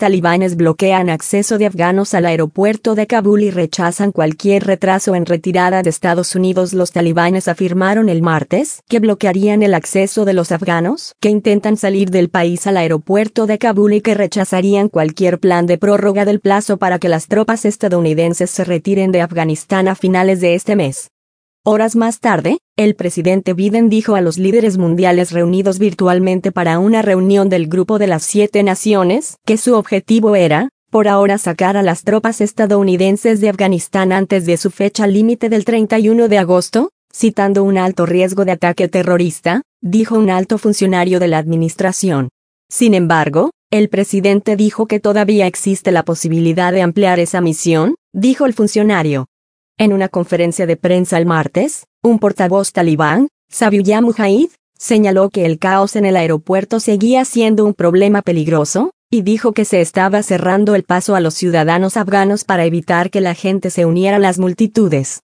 talibanes bloquean acceso de afganos al aeropuerto de Kabul y rechazan cualquier retraso en retirada de Estados Unidos. Los talibanes afirmaron el martes que bloquearían el acceso de los afganos que intentan salir del país al aeropuerto de Kabul y que rechazarían cualquier plan de prórroga del plazo para que las tropas estadounidenses se retiren de Afganistán a finales de este mes. Horas más tarde, el presidente Biden dijo a los líderes mundiales reunidos virtualmente para una reunión del Grupo de las 7 Naciones que su objetivo era, por ahora, sacar a las tropas estadounidenses de Afganistán antes de su fecha límite del 31 de agosto, citando un alto riesgo de ataque terrorista, dijo un alto funcionario de la administración. Sin embargo, el presidente dijo que todavía existe la posibilidad de ampliar esa misión, dijo el funcionario. En una conferencia de prensa el martes, un portavoz talibán, Zabihullah Mujahid, señaló que el caos en el aeropuerto seguía siendo un problema peligroso, y dijo que se estaba cerrando el paso a los ciudadanos afganos para evitar que la gente se uniera a las multitudes.